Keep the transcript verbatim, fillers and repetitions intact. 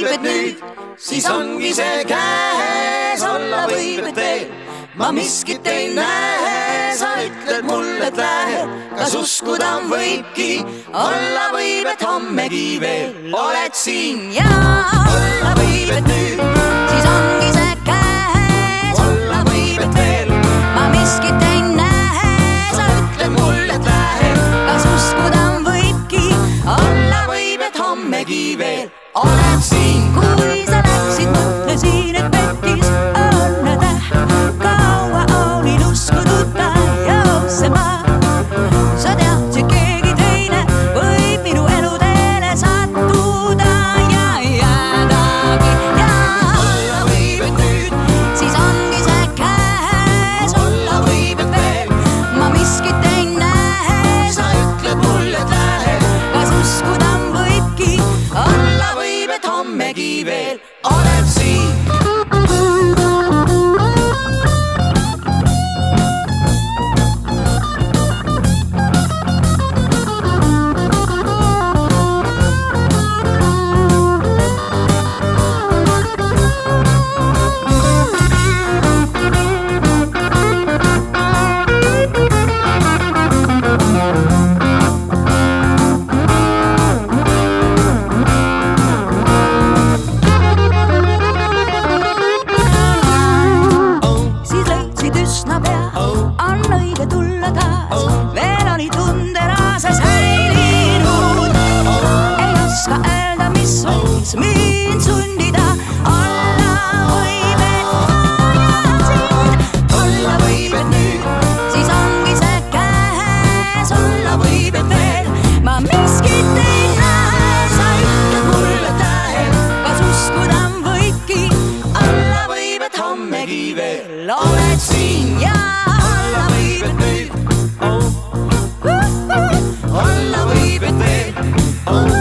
võib, et nüüd, siis ongi see käes. Olla võib, et veel ma miskit ei näe. Sa ütled mulle, et lähe, kas uskuda võibki. Olla võib, et hommegi veel oled siin. Ja olla võib, et nüüd, siis ongi see käes. Olla võib, et veel ma miskit ei näe. Sa ütled mulle, et lähe, kas uskuda võibki. Olla võib, et hommegi veel oled siin. Kui sa läksid, mõtlesin, et petis õnne täht. Kaua olin uskunud ta jõudsema. Sa teadsid, keegi teine võib minu eluteele sattuda ja jäädagi. Ja olla võib, et nüüd, siis ongi see käes. Olla võib, et veel ma miskit ei näe. Sa ütled mulle, et lähe, kas uskuda võibki. Olla võib, et hommegi veel oled siin. On õige tulla taas, veel oli tunderaases häirinud. Ei oska öelda, mis võiks mind sundida. Olla võib, et vajan sind. Olla võib, et nüüd, siis ongi see käes. Olla võib, et veel ma miskit ei näe. Sa ütled mulle, et lähe, kas uskuda võibki. Olla võib, et hommegi veel oled siin. Ja olla võib, et nüüd, olla võib, et veel